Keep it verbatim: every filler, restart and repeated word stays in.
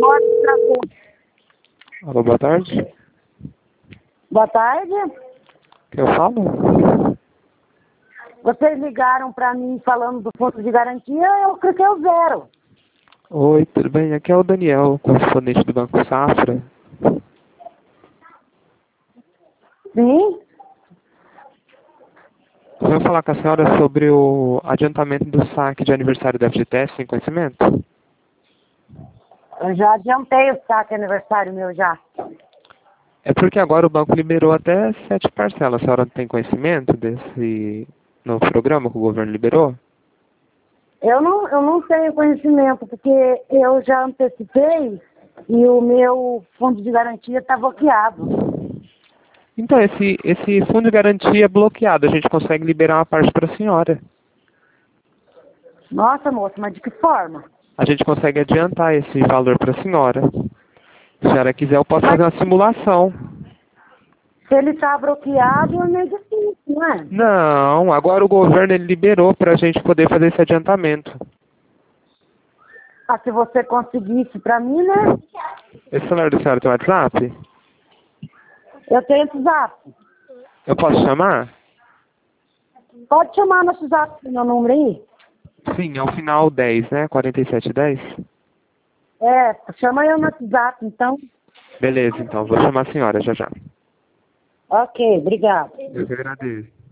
Agora travou. Alô, boa tarde. Boa tarde. Quem eu falo? Vocês ligaram para mim falando do fundo de garantia, eu cliquei o zero. Oi, tudo bem? Aqui é o Daniel, correspondente do Banco Safra. Sim? Eu vou falar com a senhora sobre o adiantamento do saque de aniversário da F G T S, sem conhecimento? Eu já adiantei o saque aniversário meu já. É porque agora o banco liberou até sete parcelas. A senhora não tem conhecimento desse novo programa que o governo liberou? Eu não, eu não tenho conhecimento, porque eu já antecipei e o meu fundo de garantia está bloqueado. Então, esse, esse fundo de garantia é bloqueado. A gente consegue liberar uma parte para a senhora. Nossa, moça, mas de que forma? A gente consegue adiantar esse valor para a senhora. Se a senhora quiser, eu posso Mas fazer uma simulação. se ele está bloqueado, é meio difícil, não é? Não, agora o governo ele liberou para a gente poder fazer esse adiantamento. Ah, se você conseguisse para mim, né? Esse celular da senhora tem WhatsApp? Eu tenho WhatsApp. Eu posso chamar? Pode chamar no WhatsApp meu número aí? Sim, é o final dez, né? quarenta e sete dez. É, chama eu no WhatsApp, então. Beleza, então. Vou chamar a senhora já já. Ok, obrigado. Eu que agradeço.